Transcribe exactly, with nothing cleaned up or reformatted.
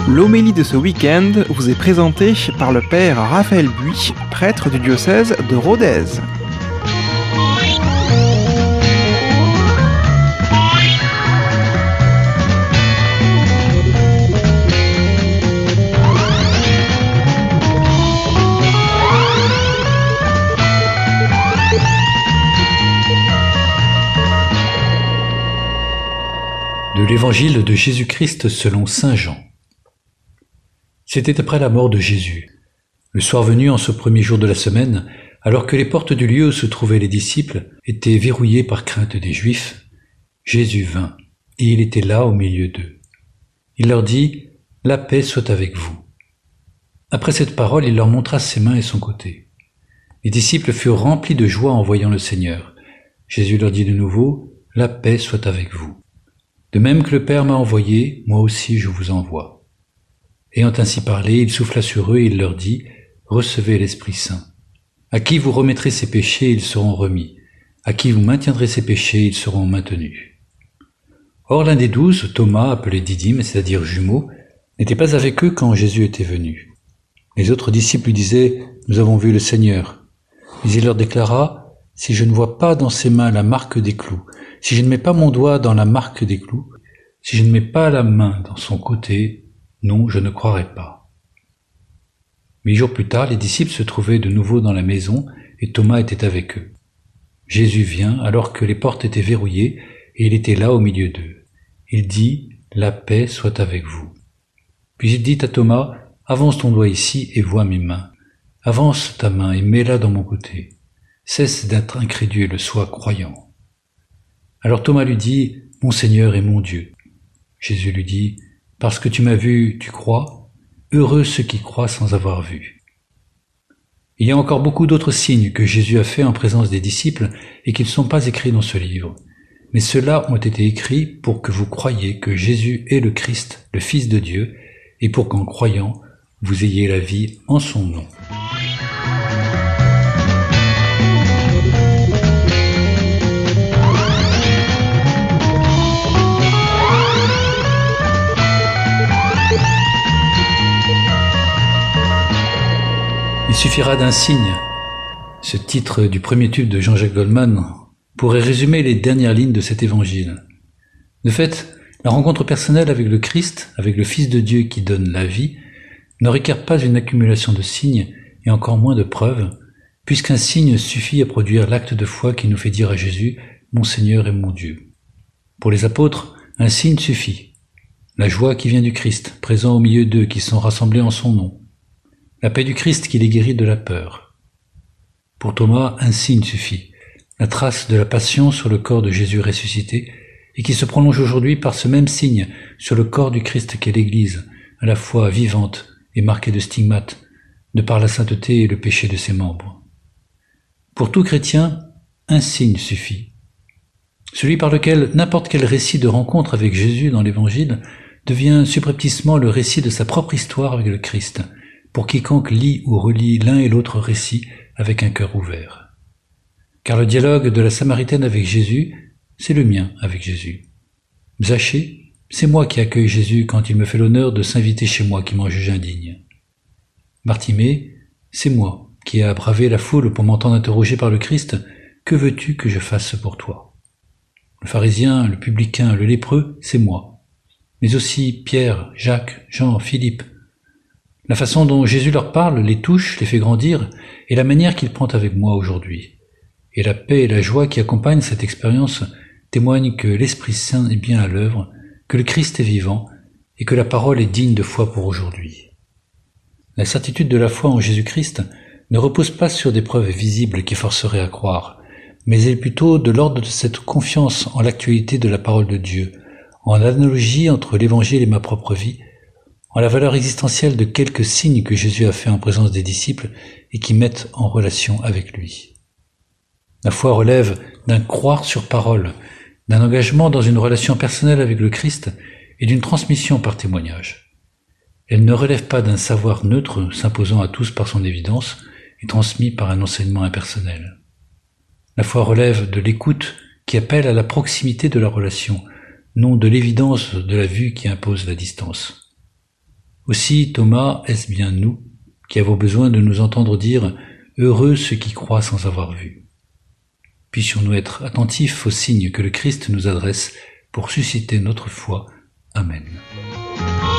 L'homélie de ce week-end vous est présentée par le père Raphaël Buy, prêtre du diocèse de Rodez. De l'Évangile de Jésus-Christ selon saint Jean. C'était après la mort de Jésus. Le soir venu, en ce premier jour de la semaine, alors que les portes du lieu où se trouvaient les disciples étaient verrouillées par crainte des Juifs, Jésus vint, et il était là au milieu d'eux. Il leur dit « La paix soit avec vous ». Après cette parole, il leur montra ses mains et son côté. Les disciples furent remplis de joie en voyant le Seigneur. Jésus leur dit de nouveau « La paix soit avec vous ». De même que le Père m'a envoyé, moi aussi je vous envoie. Ayant ainsi parlé, il souffla sur eux et il leur dit, recevez l'Esprit Saint. À qui vous remettrez ces péchés, ils seront remis. À qui vous maintiendrez ces péchés, ils seront maintenus. Or l'un des douze, Thomas, appelé Didyme, c'est-à-dire jumeau, n'était pas avec eux quand Jésus était venu. Les autres disciples lui disaient, nous avons vu le Seigneur. Mais il leur déclara, si je ne vois pas dans ses mains la marque des clous, si je ne mets pas mon doigt dans la marque des clous, si je ne mets pas la main dans son côté, non, je ne croirai pas. Huit jours plus tard, les disciples se trouvaient de nouveau dans la maison et Thomas était avec eux. Jésus vient alors que les portes étaient verrouillées et il était là au milieu d'eux. Il dit, la paix soit avec vous. Puis il dit à Thomas, avance ton doigt ici et vois mes mains. Avance ta main et mets-la dans mon côté. Cesse d'être incrédule, sois croyant. Alors Thomas lui dit, mon Seigneur et mon Dieu. Jésus lui dit, parce que tu m'as vu, tu crois, heureux ceux qui croient sans avoir vu. Il y a encore beaucoup d'autres signes que Jésus a faits en présence des disciples et qui ne sont pas écrits dans ce livre. Mais ceux-là ont été écrits pour que vous croyiez que Jésus est le Christ, le Fils de Dieu, et pour qu'en croyant, vous ayez la vie en son nom. Il suffira d'un signe. Ce titre du premier tube de Jean-Jacques Goldman pourrait résumer les dernières lignes de cet évangile. De fait, la rencontre personnelle avec le Christ, avec le Fils de Dieu qui donne la vie, ne requiert pas une accumulation de signes et encore moins de preuves, puisqu'un signe suffit à produire l'acte de foi qui nous fait dire à Jésus « Mon Seigneur et mon Dieu ». Pour les apôtres, un signe suffit. La joie qui vient du Christ, présent au milieu d'eux, qui sont rassemblés en son nom. La paix du Christ qui les guérit de la peur. Pour Thomas, un signe suffit, la trace de la passion sur le corps de Jésus ressuscité et qui se prolonge aujourd'hui par ce même signe sur le corps du Christ qu'est l'Église, à la fois vivante et marquée de stigmates, de par la sainteté et le péché de ses membres. Pour tout chrétien, un signe suffit. Celui par lequel n'importe quel récit de rencontre avec Jésus dans l'Évangile devient subrepticement le récit de sa propre histoire avec le Christ, pour quiconque lit ou relit l'un et l'autre récit avec un cœur ouvert. Car le dialogue de la Samaritaine avec Jésus, c'est le mien avec Jésus. Zachée, c'est moi qui accueille Jésus quand il me fait l'honneur de s'inviter chez moi qui m'en juge indigne. Bartimée, c'est moi qui ai bravé la foule pour m'entendre interroger par le Christ, « Que veux-tu que je fasse pour toi ?» Le pharisien, le publicain, le lépreux, c'est moi. Mais aussi Pierre, Jacques, Jean, Philippe. La façon dont Jésus leur parle, les touche, les fait grandir, et la manière qu'il prend avec moi aujourd'hui. Et la paix et la joie qui accompagnent cette expérience témoignent que l'Esprit Saint est bien à l'œuvre, que le Christ est vivant, et que la parole est digne de foi pour aujourd'hui. La certitude de la foi en Jésus-Christ ne repose pas sur des preuves visibles qui forceraient à croire, mais elle est plutôt de l'ordre de cette confiance en l'actualité de la parole de Dieu, en l'analogie entre l'Évangile et ma propre vie, en la valeur existentielle de quelques signes que Jésus a fait en présence des disciples et qui mettent en relation avec lui. La foi relève d'un croire sur parole, d'un engagement dans une relation personnelle avec le Christ et d'une transmission par témoignage. Elle ne relève pas d'un savoir neutre s'imposant à tous par son évidence et transmis par un enseignement impersonnel. La foi relève de l'écoute qui appelle à la proximité de la relation, non de l'évidence de la vue qui impose la distance. Aussi, Thomas, est-ce bien nous qui avons besoin de nous entendre dire « Heureux ceux qui croient sans avoir vu ». Puissions-nous être attentifs aux signes que le Christ nous adresse pour susciter notre foi. Amen.